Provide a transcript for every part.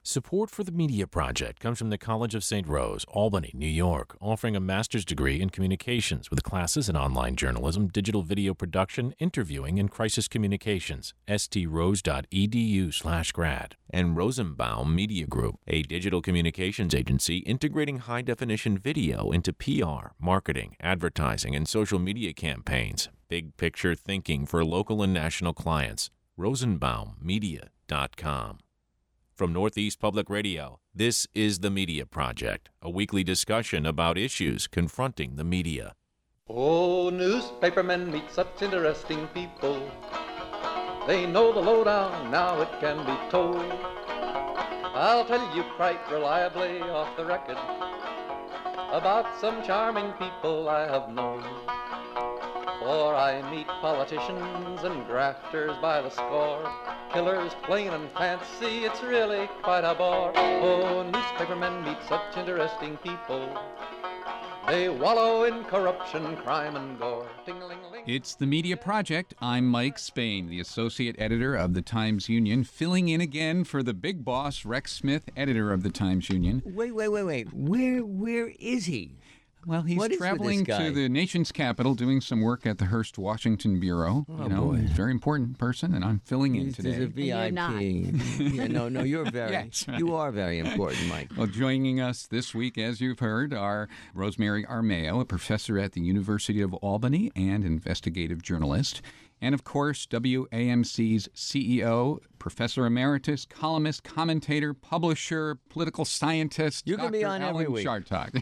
Support for the Media Project comes from the College of St. Rose, Albany, New York, offering a master's degree in communications with classes in online journalism, digital video production, interviewing, and crisis communications. strose.edu/grad. And Rosenbaum Media Group, a digital communications agency integrating high-definition video into PR, marketing, advertising, and social media campaigns. Big picture thinking for local and national clients. rosenbaummedia.com. From Northeast Public Radio, this is The Media Project, a weekly discussion about issues confronting the media. Oh, newspapermen meet such interesting people. They know the lowdown, now it can be told. I'll tell you quite reliably off the record about some charming people I have known. For I meet politicians and grafters by the score, killers plain and fancy, it's really quite a bore. Oh, newspapermen meet such interesting people. They wallow in corruption, crime, and gore. Ting-a-ling-a-ling. It's The Media Project. I'm Mike Spain, the associate editor of the Times-Union, filling in again for the big boss, Rex Smith, editor of the Times-Union. Wait. Where is he? Well, he's traveling to the nation's capital, doing some work at the Hearst Washington Bureau. Boy. He's a very important person, and I'm filling in today. He's a VIP. You're not. Yeah, no, you're very. Yes, right. You are very important, Mike. Well, joining us this week, as you've heard, are Rosemary Armao, a professor at the University of Albany and investigative journalist, and, of course, WAMC's CEO, Professor Emeritus, columnist, commentator, publisher, political scientist, You can be on Dr. every Alan week. Chartock.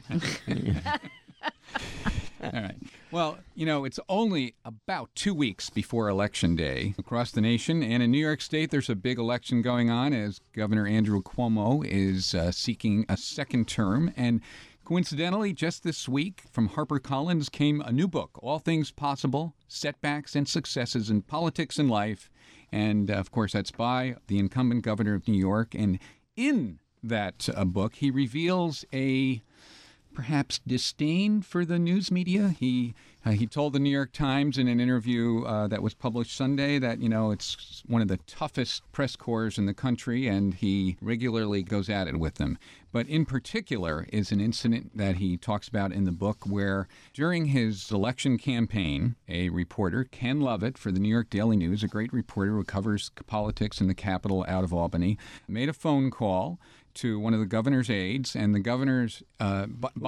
All right. Well, it's only about 2 weeks before Election Day across the nation. And in New York State, there's a big election going on as Governor Andrew Cuomo is seeking a second term. And coincidentally, just this week from HarperCollins came a new book, All Things Possible, Setbacks and Successes in Politics and Life. And, of course, that's by the incumbent governor of New York. And in that book, he reveals a perhaps disdain for the news media. He told the New York Times in an interview that was published Sunday that, it's one of the toughest press corps in the country, and he regularly goes at it with them. But in particular is an incident that he talks about in the book where during his election campaign, a reporter, Ken Lovett, for the New York Daily News, a great reporter who covers politics in the capital out of Albany, made a phone call to one of the governor's aides, and the governor's Josh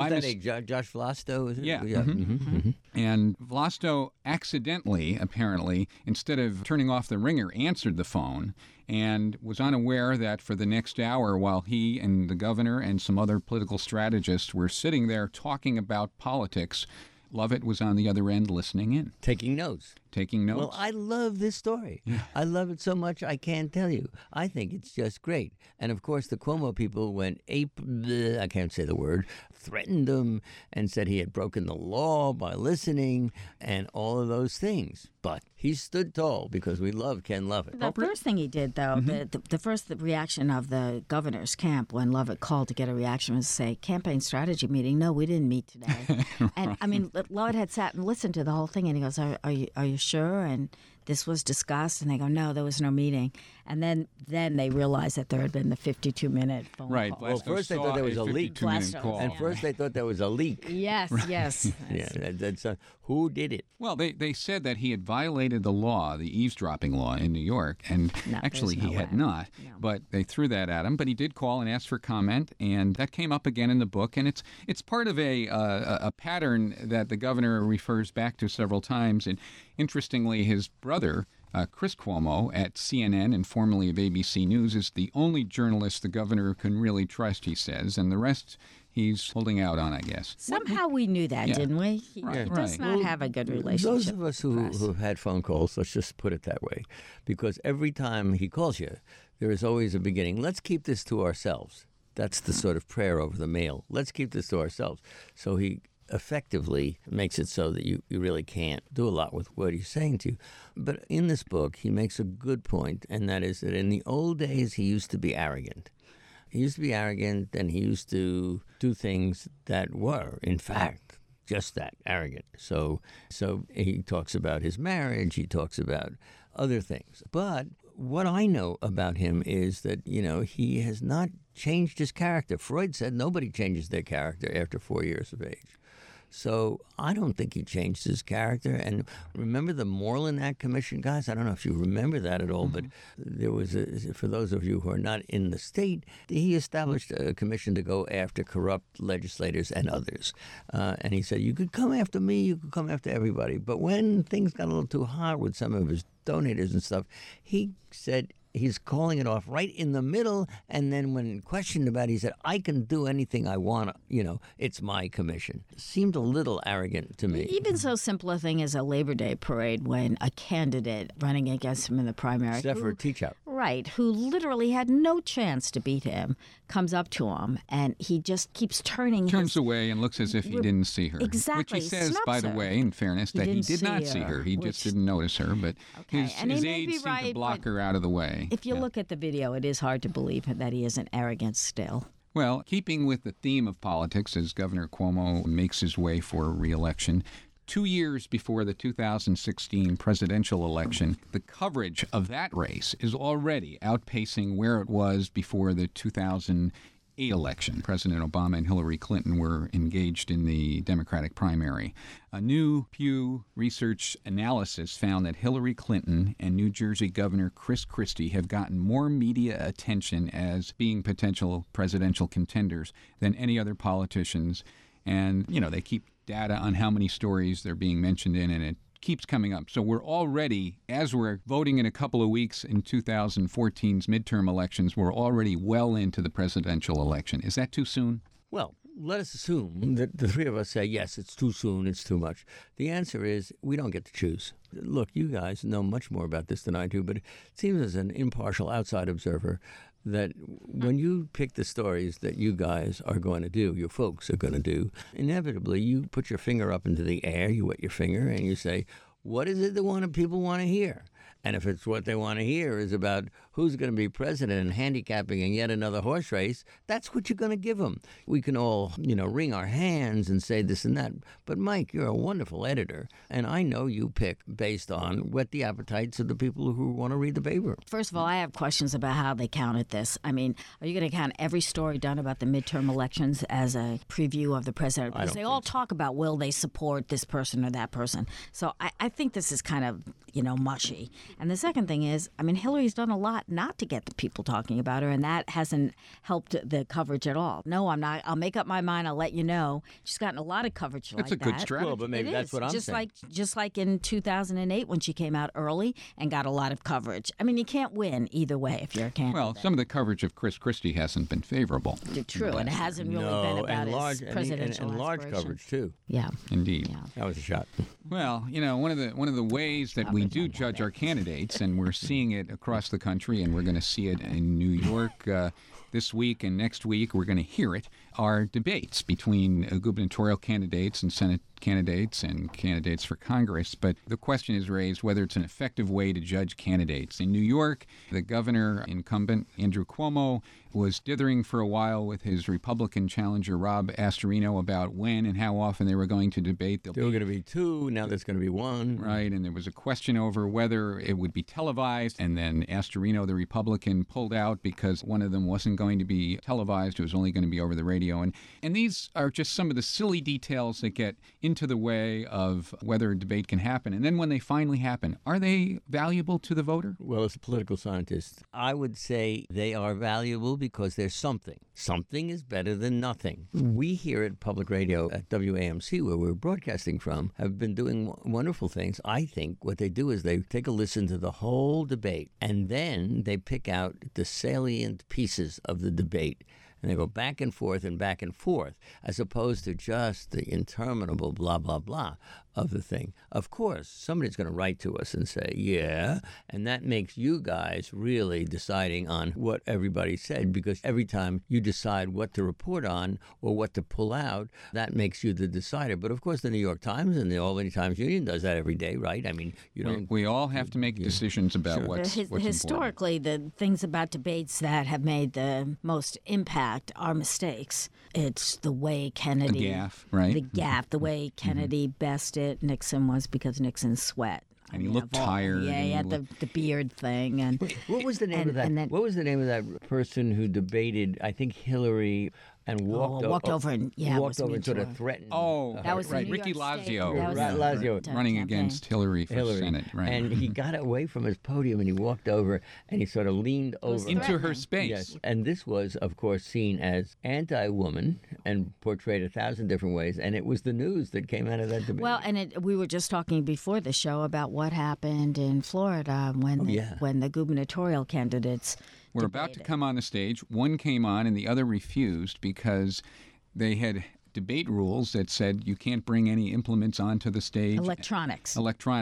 Vlasto? Is it? Yeah. Mm-hmm. And Vlasto accidentally, apparently, instead of turning off the ringer, answered the phone and was unaware that for the next hour, while he and the governor and some other political strategists were sitting there talking about politics, Lovett was on the other end listening in. Taking notes. Well, I love this story. Yeah. I love it so much I can't tell you. I think it's just great. And, of course, the Cuomo people went I can't say the word, threatened him and said he had broken the law by listening and all of those things. But he stood tall because we love Ken Lovett. The first thing he did, though, the first reaction of the governor's camp when Lovett called to get a reaction was to say, campaign strategy meeting. No, we didn't meet today. And, I mean, Lovett had sat and listened to the whole thing, and he goes, are you sure? And this was discussed, and they go, no, there was no meeting. And then they realized that there had been the 52-minute phone call. Well, first they thought there was a leak. And first they thought there was a leak. Yes, yes. Yeah, that's who did it? Well, they said that he had violated the law, the eavesdropping law in New York, and actually he had not. No. But they threw that at him. But he did call and ask for comment, and that came up again in the book. And it's part of a pattern that the governor refers back to several times. And interestingly, his brother, Chris Cuomo at CNN and formerly of ABC News, is the only journalist the governor can really trust, he says, and the rest he's holding out on, I guess. Somehow we knew that, didn't we? He does not have a good relationship. Those of us who've had phone calls, let's just put it that way, because every time he calls you, there is always a beginning. Let's keep this to ourselves. That's the sort of prayer over the mail. Let's keep this to ourselves. So he effectively makes it so that you really can't do a lot with what he's saying to you. But in this book, he makes a good point, and that is that in the old days, he used to be arrogant. He used to be arrogant, and he used to do things that were, in fact, just that, arrogant. So he talks about his marriage, he talks about other things. But what I know about him is that, he has not changed his character. Freud said nobody changes their character after 4 years of age. So I don't think he changed his character. And remember the Moreland Act Commission, guys? I don't know if you remember that at all, but there was, for those of you who are not in the state, he established a commission to go after corrupt legislators and others. And he said, you could come after me, you could come after everybody. But when things got a little too hard with some of his donators and stuff, he said, he's calling it off right in the middle, and then when questioned about it, he said, I can do anything I want, it's my commission. Seemed a little arrogant to me. Even so simple a thing as a Labor Day parade when a candidate running against him in the primary, Zephyr Teachout. Right, who literally had no chance to beat him, comes up to him, and he just keeps turns away and looks as if he didn't see her. Exactly. Which he says, by the way, in fairness, that he did not see her. He just didn't notice her, but his aides seemed to block her out of the way. If you look at the video, it is hard to believe that he isn't arrogant still. Well, keeping with the theme of politics, as Governor Cuomo makes his way for re-election, 2 years before the 2016 presidential election, the coverage of that race is already outpacing where it was before the 2008 election. President Obama and Hillary Clinton were engaged in the Democratic primary. A new Pew Research analysis found that Hillary Clinton and New Jersey Governor Chris Christie have gotten more media attention as being potential presidential contenders than any other politicians. And, they keep data on how many stories they're being mentioned in, and it keeps coming up. So we're already, as we're voting in a couple of weeks in 2014's midterm elections, we're already well into the presidential election. Is that too soon? Well, let us assume that the three of us say, yes, it's too soon, it's too much. The answer is we don't get to choose. Look, you guys know much more about this than I do, but it seems as an impartial outside observer that when you pick the stories that you guys are going to do, your folks are going to do, inevitably you put your finger up into the air, you wet your finger, and you say, what is it that people want to hear? And if it's what they want to hear is about who's going to be president and handicapping in yet another horse race, that's what you're going to give them. We can all, wring our hands and say this and that. But, Mike, you're a wonderful editor, and I know you pick based on what the appetites of the people who want to read the paper. First of all, I have questions about how they counted this. I mean, are you going to count every story done about the midterm elections as a preview of the president? Because they all talk about will they support this person or that person. So I think this is kind of, mushy. And the second thing is, Hillary's done a lot not to get the people talking about her, and that hasn't helped the coverage at all. No, I'm not. I'll make up my mind. I'll let you know. She's gotten a lot of coverage like that. That's a good strategy. Well, but maybe that's what I'm saying. Just like in 2008 when she came out early and got a lot of coverage. You can't win either way if you're a candidate. Well, some of the coverage of Chris Christie hasn't been favorable. True, and it hasn't really been about his presidential and large coverage too. Yeah, indeed. Yeah. That was a shot. Well, one of the ways that we do judge our candidates, and we're seeing it across the country, and we're going to see it in New York this week and next week, we're going to hear it, are debates between gubernatorial candidates and Senate candidates and candidates for Congress. But the question is raised whether it's an effective way to judge candidates. In New York, the governor incumbent, Andrew Cuomo, was dithering for a while with his Republican challenger, Rob Astorino, about when and how often they were going to debate. There were going to be two, now there's going to be one. Right, and there was a question over whether it would be televised, and then Astorino, the Republican, pulled out because one of them wasn't going to be televised. It was only going to be over the radio. And these are just some of the silly details that get into the way of whether a debate can happen. And then when they finally happen, are they valuable to the voter? Well, as a political scientist, I would say they are valuable because there's something. Something is better than nothing. We here at Public Radio at WAMC, where we're broadcasting from, have been doing wonderful things. I think what they do is they take a listen to the whole debate, and then they pick out the salient pieces of the debate. And they go back and forth, as opposed to just the interminable blah, blah, blah of the thing. Of course, somebody's going to write to us and say, yeah, and that makes you guys really deciding on what everybody said, because every time you decide what to report on or what to pull out, that makes you the decider. But of course, the New York Times and the Albany Times Union does that every day, right? We all have to make decisions about what's historically, important. The things about debates that have made the most impact are mistakes. It's the way Kennedy... The gaffe, right? The gaffe, the way Kennedy bested Nixon was because Nixon sweat And he looked tired. Yeah, he had and the beard thing. And What was the name of that? and then- What was the name of that person who debated, I think, Hillary, and walked over and walked was over mean and to sort of her. threatened. Oh, That was the right. New Ricky York State- Lazio, that was Right, the- Lazio. the running campaign. against Hillary for Hillary. Senate. Right. And he got away from his podium and he walked over and he sort of leaned over. into her threatening. space. Yes, and this was, of course, seen as anti-woman and portrayed 1,000 different ways, and it was the news that came out of that debate. Well, and we were just talking before the show about what happened in Florida when when the gubernatorial candidates We're about to debated. come on the stage. One came on and the other refused because they had debate rules that said you can't bring any implements onto the stage. Electronics.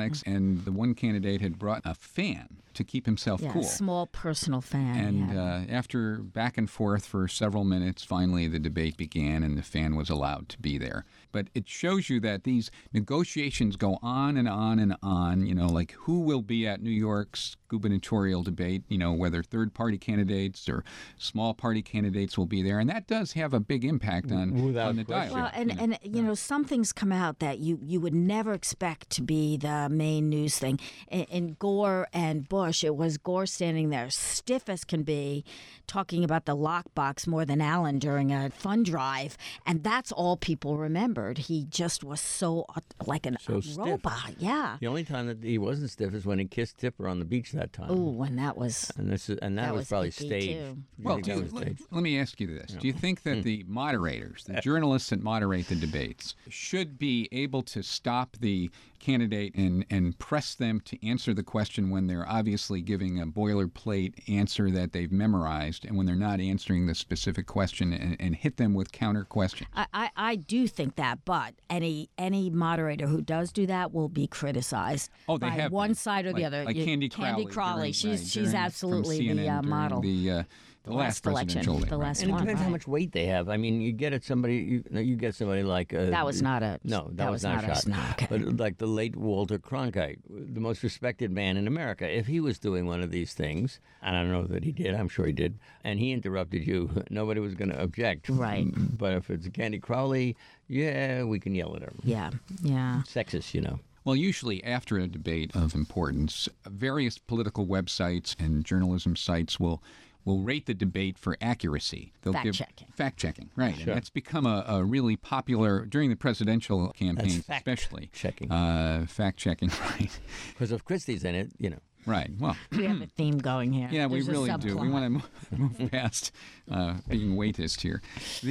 And the one candidate had brought a fan to keep himself Yeah, cool. a small personal fan. And yeah. after back and forth for several minutes, finally the debate began and the fan was allowed to be there. But it shows you that these negotiations go on and on and on, like who will be at New York's gubernatorial debate, whether third-party candidates or small-party candidates will be there. And that does have a big impact on the question. dialogue. Well, and some things come out that you would never expect to be the main news thing. In Gore and Bush, it was Gore standing there stiff as can be, talking about the lockbox more than Allen during a fund drive, and that's all people remembered. He just was so like a stiff. robot. Yeah. The only time that he wasn't stiff is when he kissed Tipper on the beach that time. Oh, and that was And that was probably icky, staged. too. You Well, think that was staged? let me ask you this. Do you think that the moderators, the journalists that moderate the debates, should be able to stop the candidate and press them to answer the question when they're obviously giving a boilerplate answer that they've memorized and when they're not answering the specific question and hit them with counter questions? I do think that, but any moderator who does do that will be criticized Oh, they by have one been. side or the other. Like Candy Crowley. Crowley, during- she's during- from absolutely CNN the during model. The last election, presidential the right. last And it one. depends how right. much weight they have. I mean, you get at somebody, you get somebody like That was not a. no, that was not a shot. no, okay. But like the late Walter Cronkite, the most respected man in America, if he was doing one of these things, and I don't know that he did, I'm sure he did, and he interrupted you, nobody was going to object. Right. But if it's Candy Crowley, yeah, we can yell at her. Yeah. Sexist. Well, usually after a debate of importance, various political websites and journalism sites will rate the debate for accuracy. They'll give Fact-checking. Fact-checking, right. And that's become a really popular, during the presidential campaigns fact especially. checking. Fact-checking, right. Because if Christie's in it, Right, well, We have a theme going here. yeah, There's we a really do. We subplot. want to move past being weightist here.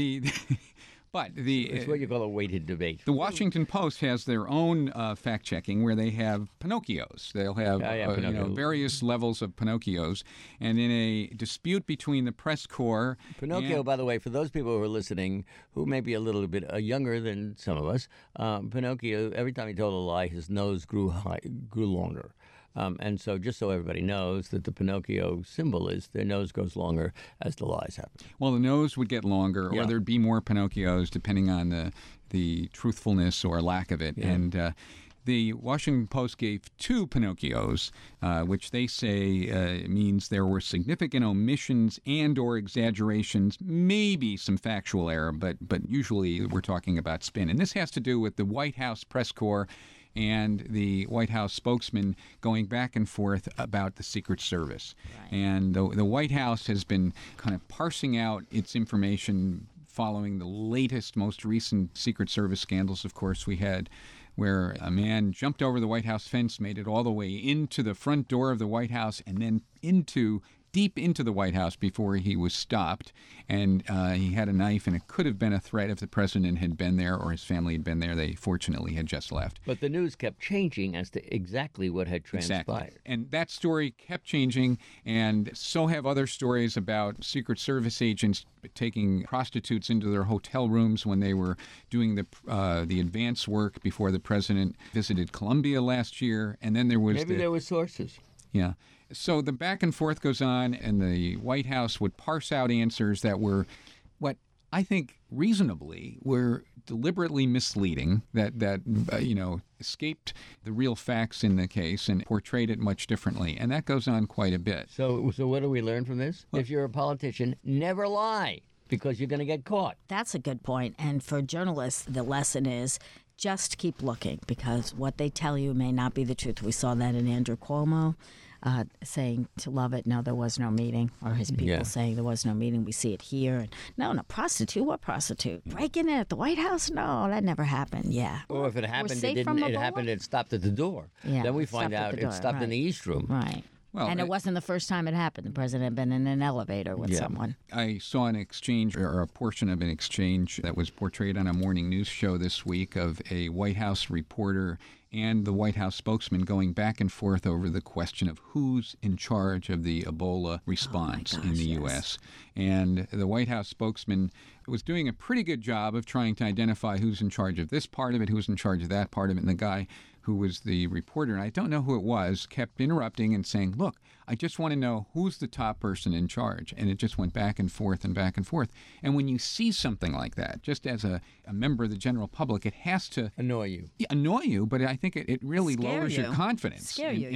But it's what you call a weighted debate. The Washington Post has their own fact-checking where they have Pinocchios. They'll have Pinocchio. various levels of Pinocchios. And in a dispute between the press corps... Pinocchio, and- by the way, for those people who are listening who may be a little bit younger than some of us, Pinocchio, every time he told a lie, his nose grew longer. And so just so everybody knows that the Pinocchio symbol is their nose goes longer as the lies happen. Well, the nose would get longer, or Yeah. there'd be more Pinocchios, depending on the truthfulness or lack of it. Yeah. And the Washington Post gave 2 Pinocchios, which they say means there were significant omissions and or exaggerations, maybe some factual error, but usually we're talking about spin. And this has to do with the White House press corps and the White House spokesman going back and forth about the Secret Service. Right. And the White House has been kind of parsing out its information following the latest, most recent Secret Service scandals, of course, we had, where a man jumped over the White House fence, made it all the way into the front door of the White House, and then deep into the White House before he was stopped. And he had a knife, and it could have been a threat if the president had been there or his family had been there. They fortunately had just left. But the news kept changing as to exactly what had transpired. Exactly. And that story kept changing, and so have other stories about Secret Service agents taking prostitutes into their hotel rooms when they were doing the advance work before the president visited Colombia last year. And then there was Maybe there were sources. Yeah. So the back and forth goes on, and the White House would parse out answers that were what I think reasonably were deliberately misleading, that escaped the real facts in the case and portrayed it much differently. And that goes on quite a bit. So what do we learn from this? If you're a politician, never lie, because you're going to get caught. That's a good point. And for journalists, the lesson is just keep looking, because what they tell you may not be the truth. We saw that in Andrew Cuomo saying to Lovett, no, there was no meeting, or his people saying there was no meeting. We see it here. And, no, prostitute. What prostitute? Breaking in at the White House? No, that never happened. Yeah. Or if it happened, it stopped at the door. Yeah, then we find out it stopped in the East Room. Right. Well, and it wasn't the first time it happened. The president had been in an elevator with someone. I saw an exchange, or a portion of an exchange that was portrayed on a morning news show this week, of a White House reporter and the White House spokesman going back and forth over the question of who's in charge of the Ebola response in the U.S. And the White House spokesman was doing a pretty good job of trying to identify who's in charge of this part of it, who's in charge of that part of it, and the guy who was the reporter, and I don't know who it was, kept interrupting and saying, look, I just want to know who's the top person in charge. And it just went back and forth and back and forth. And when you see something like that, just as a member of the general public, it has to annoy you. Yeah, annoy you, but I think it really lowers your confidence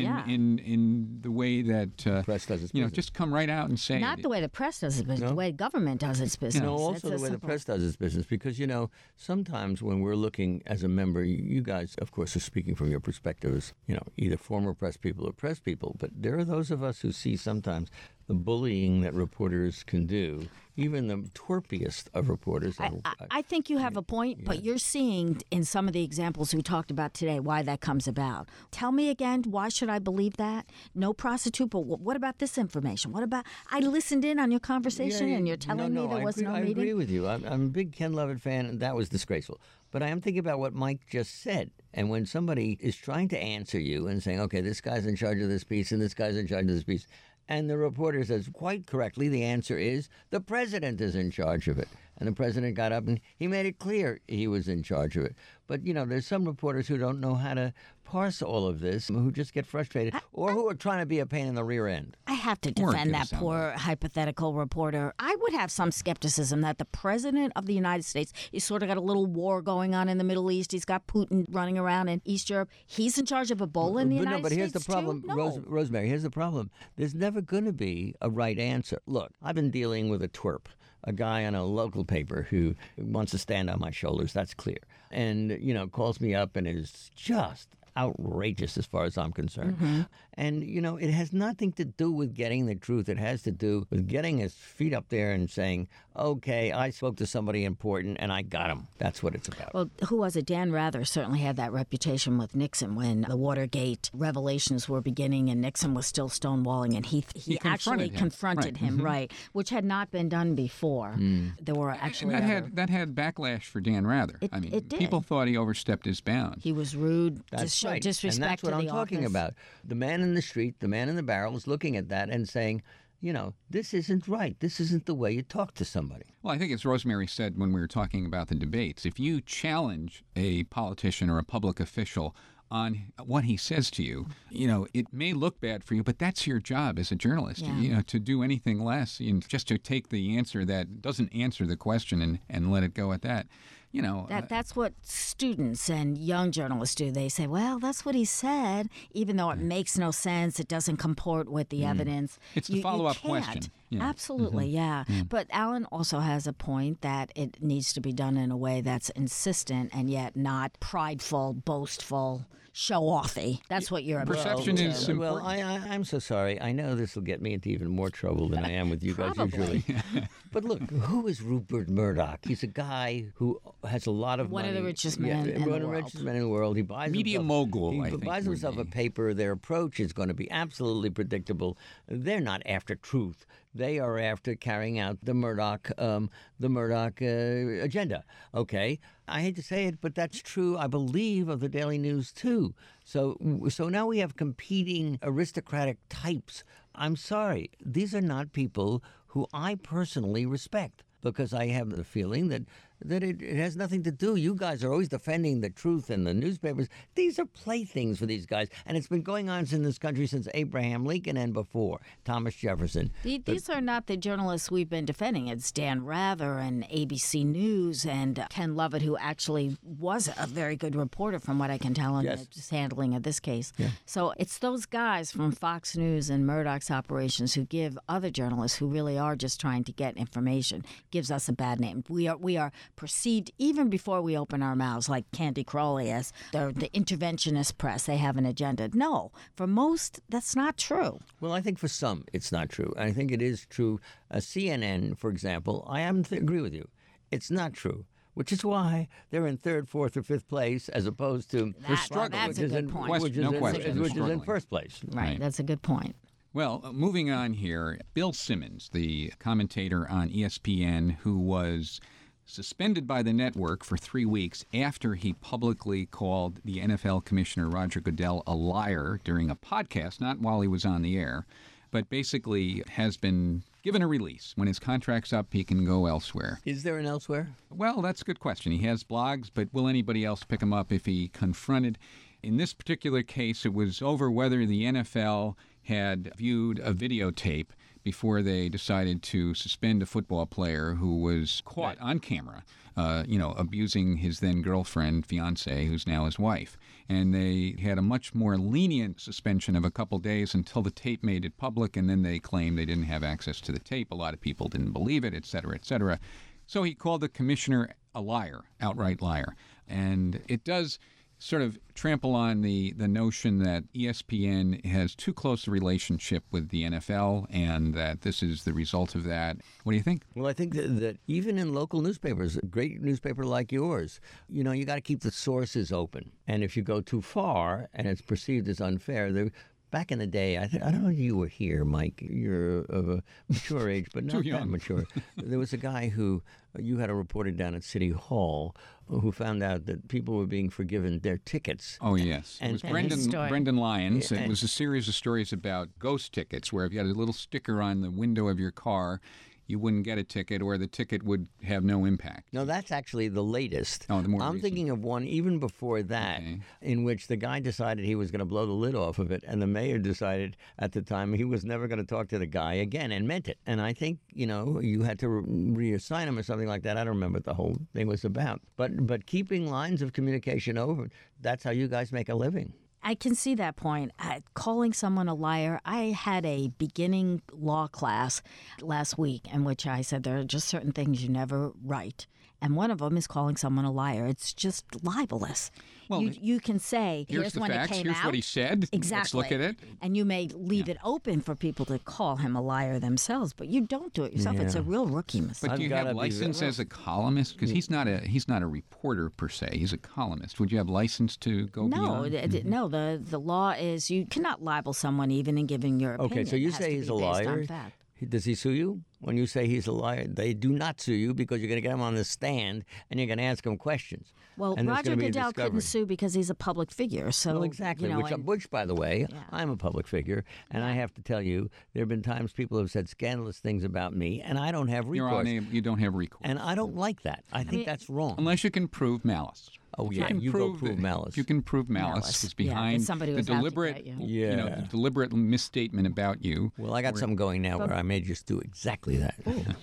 in the way that press does its business. Just come right out and say not the way the press does its business, the way government does its business. No, also the way the press does its business, because sometimes when we're looking as a member, you guys, of course, are speaking from your perspective as either former press people or press people, but there are those of us who see sometimes the bullying that reporters can do, even the twerpiest of reporters. I think you have a point, but you're seeing in some of the examples we talked about today why that comes about. Tell me again, why should I believe that? No prostitute, but what about this information? What about, I listened in on your conversation and you're telling me there was no meeting? I agree with you. I'm a big Ken Lovett fan, and that was disgraceful. But I am thinking about what Mike just said. And when somebody is trying to answer you and saying, okay, this guy's in charge of this piece and this guy's in charge of this piece, and the reporter says quite correctly, the answer is the president is in charge of it. And the president got up and he made it clear he was in charge of it. But, there's some reporters who don't know how to parse all of this, who just get frustrated, or who are trying to be a pain in the rear end. I have to defend that poor hypothetical reporter. I would have some skepticism that the president of the United States, he's sort of got a little war going on in the Middle East. He's got Putin running around in East Europe. He's in charge of Ebola in the United States. But here's the problem, Rosemary, here's the problem. There's never going to be a right answer. Look, I've been dealing with a twerp, a guy on a local paper who wants to stand on my shoulders, that's clear. And, calls me up and is just outrageous as far as I'm concerned. Mm-hmm. And, it has nothing to do with getting the truth. It has to do with getting his feet up there and saying, okay, I spoke to somebody important and I got him. That's what it's about. Well, who was it? Dan Rather certainly had that reputation with Nixon when the Watergate revelations were beginning and Nixon was still stonewalling, and he actually confronted him, right, which had not been done before. There were actually that had backlash for Dan Rather. It did. People thought he overstepped his bounds. He was rude, right. disrespect and that's what to I'm the talking office. about. The man in the street, the man in the barrel is looking at that and saying, this isn't right. This isn't the way you talk to somebody. Well, I think as Rosemary said when we were talking about the debates, if you challenge a politician or a public official on what he says to you, it may look bad for you, but that's your job as a journalist, to do anything less, just to take the answer that doesn't answer the question and let it go at that. That's what students and young journalists do. They say, well, that's what he said, even though it makes no sense. It doesn't comport with the evidence. It's the follow-up question. Absolutely, But Alan also has a point that it needs to be done in a way that's insistent and yet not prideful, boastful, show-offy. That's what you're about. Perception is important. Well, I'm so sorry. I know this will get me into even more trouble than I am with you guys usually. But look, who is Rupert Murdoch? He's a guy who has a lot of money. One of the richest men in the world. One of the richest men in the world. He buys media mogul. He buys himself a paper. Their approach is going to be absolutely predictable. They're not after truth. They are after carrying out the Murdoch agenda. Okay, I hate to say it, but that's true, I believe, of the Daily News too. So now we have competing aristocratic types. I'm sorry, these are not people who I personally respect, because I have the feeling that it has nothing to do. You guys are always defending the truth in the newspapers. These are playthings for these guys. And it's been going on in this country since Abraham Lincoln and before, Thomas Jefferson. These are not the journalists we've been defending. It's Dan Rather and ABC News and Ken Lovett, who actually was a very good reporter from what I can tell in his handling of this case. Yeah. So it's those guys from Fox News and Murdoch's operations who give other journalists who really are just trying to get information, gives us a bad name. We are perceived even before we open our mouths, like Candy Crowley as the interventionist press. They have an agenda. No, for most, that's not true. Well, I think for some it's not true. I think it is true. CNN, for example, I happen to agree with you. It's not true. Which is why they're in third, fourth, or fifth place, as opposed to That's a good point. which is in first place. Right, that's a good point. Well, moving on here, Bill Simmons, the commentator on ESPN, who was suspended by the network for 3 weeks after he publicly called the NFL commissioner Roger Goodell a liar during a podcast, not while he was on the air, but basically has been given a release. When his contract's up, he can go elsewhere. Is there an elsewhere? Well, that's a good question. He has blogs, but will anybody else pick him up if he confronted? In this particular case, it was over whether the NFL had viewed a videotape before they decided to suspend a football player who was caught on camera, abusing his then girlfriend, fiance, who's now his wife. And they had a much more lenient suspension of a couple days until the tape made it public, and then they claimed they didn't have access to the tape. A lot of people didn't believe it, et cetera, et cetera. So he called the commissioner a liar, outright liar. And it does sort of trample on the notion that ESPN has too close a relationship with the NFL and that this is the result of that. What do you think? Well, I think that even in local newspapers, a great newspaper like yours, you got to keep the sources open. And if you go too far and it's perceived as unfair, back in the day, I don't know if you were here, Mike. You're of a mature age, but not that mature. There was a guy who you had a reporter down at City Hall who found out that people were being forgiven their tickets. Oh, yes. It was Brendan Lyons. It was a series of stories about ghost tickets, where if you had a little sticker on the window of your car, you wouldn't get a ticket, or the ticket would have no impact. No, that's actually the latest. Oh, the more I'm recent. Thinking of one even before that, in which the guy decided he was going to blow the lid off of it, and the mayor decided at the time he was never going to talk to the guy again, and meant it. And I think, you had to reassign him or something like that. I don't remember what the whole thing was about. But keeping lines of communication open, that's how you guys make a living. I can see that point. Calling someone a liar. I had a beginning law class last week in which I said there are just certain things you never write. And one of them is calling someone a liar. It's just libelous. Well, you can say, here's the when facts, it came here's out. what he said. Exactly. Let's look at it. And you may leave it open for people to call him a liar themselves, but you don't do it yourself. It's a real rookie mistake. But do you have license as a columnist? Because he's not a reporter per se. He's a columnist. Would you have license to go beyond? No. The law is you cannot libel someone even in giving your opinion. Okay, so you It has say to he's be a based on liar. fact. Does he sue you? When you say he's a liar, they do not sue you because you're going to get him on the stand and you're going to ask him questions. Well, and Roger Goodell couldn't sue because he's a public figure. So well, exactly. Which, by the way, I'm a public figure, and I have to tell you, there have been times people have said scandalous things about me, and I don't have recourse. You don't have recourse. And I don't like that. I think that's wrong. Unless you can prove malice. Oh, yeah, you go prove malice. You can prove malice is behind somebody the was out to deliberate, get you. the deliberate misstatement about you. Well, I got something going now where I may just do exactly that.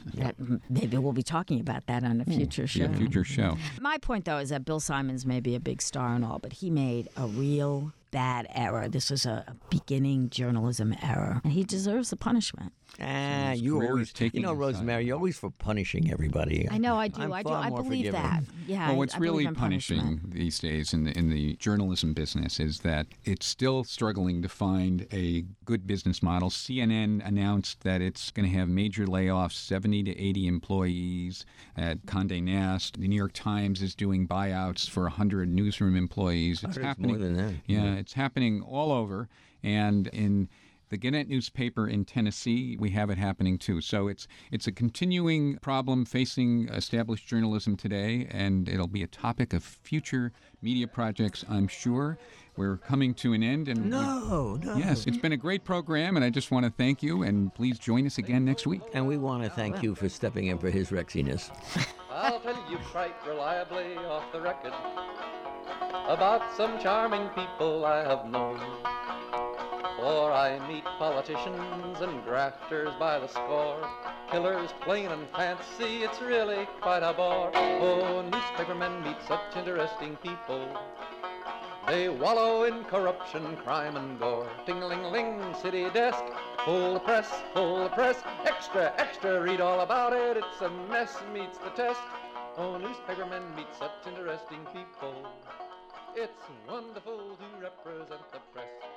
Maybe we'll be talking about that on a future show. A future show. My point, though, is that Bill Simons may be a big star and all, but he made a real bad error. This was a beginning journalism error, and he deserves the punishment. You always, Rosemary, you're always for punishing everybody. I know, I do. I believe that. Yeah. Well, what's really punishing punishing these days in the journalism business is that it's still struggling to find a good business model. CNN announced that it's going to have major layoffs, 70 to 80 employees at Condé Nast. The New York Times is doing buyouts for 100 newsroom employees. It's happening. More than that. Yeah, it's happening all over, and in the Gannett newspaper in Tennessee, we have it happening too. So it's a continuing problem facing established journalism today, and it'll be a topic of future media projects, I'm sure. We're coming to an end. And No. Yes, it's been a great program, and I just want to thank you, and please join us again next week. And we want to thank you for stepping in for his Rexiness. I'll tell you quite reliably off the record about some charming people I have known. For I meet politicians and grafters by the score, killers plain and fancy, it's really quite a bore. Oh, newspapermen meet such interesting people. They wallow in corruption, crime and gore. Ting-ling-ling, city desk, full of press, extra, extra, read all about it. It's a mess, meets the test. Oh, newspapermen meet such interesting people. It's wonderful to represent the press.